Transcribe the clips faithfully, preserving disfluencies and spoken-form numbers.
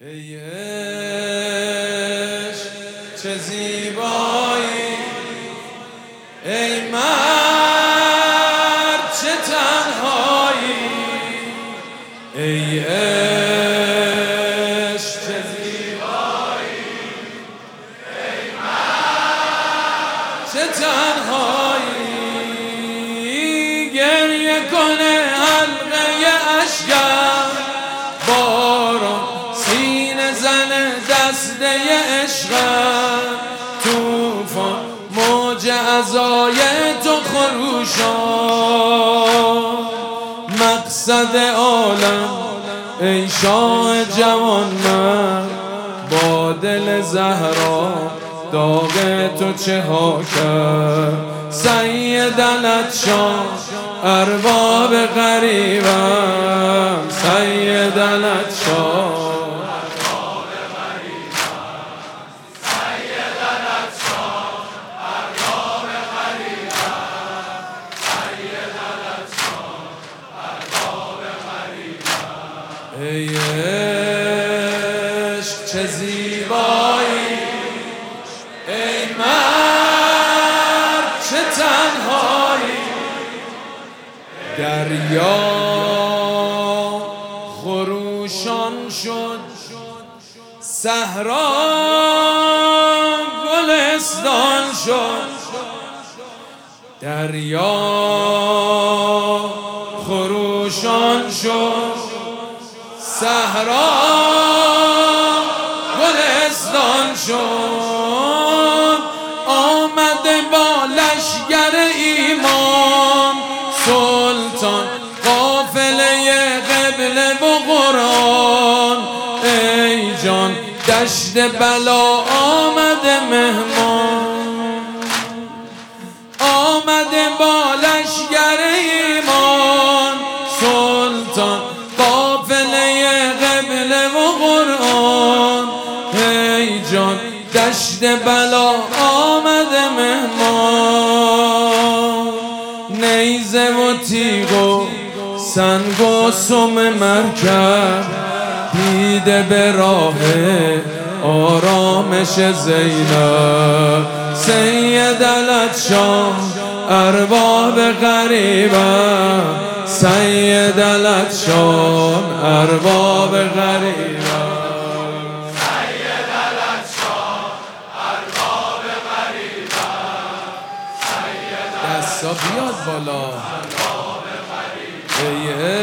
ای عشق چه زیبایی، ای مرد چه تنهایی، ای عشق چه زیبایی، ای مرد چه تنهایی. گریه کنه حلقه اشکم، باران سینه زنه دسته عشقم، توفان موج عزای تو خروشان. مقصد عالم ای شاه جوان، من با دل زهرا داغ تو چه ها کرد. سید العطشان ارباب غریبم، سید العطشان ای عشق چه زیبایی، ای مرد چه تنهایی. دریا خروشان شد، صحرا گلستان شد. دریا خروشان شد، صحرا گلستان شد. آمده با لشگر ایمان سلطان، قافله قبله و قرآن. ای جان دشت بلا آمده مهمان، آمده با لشگر ایمان سلطان، قافله قبله و قرآن. ای جان دشت بلا آمده مهمان. نیزه و تیغ و سنگ و سم مرکب، دیده به راه آرامش زینب. سید العطشان ارباب غریبم، سید العطشان ارباب غریبم، سید العطشان ارباب غریبم، سید دستا بیاد بالا. ارباب غریبم. ای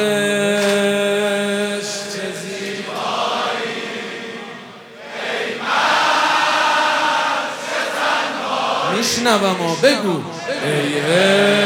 عشق چه زیبایی، ای مرد چه تنهایی. میشنوم ها بگو. ای عشق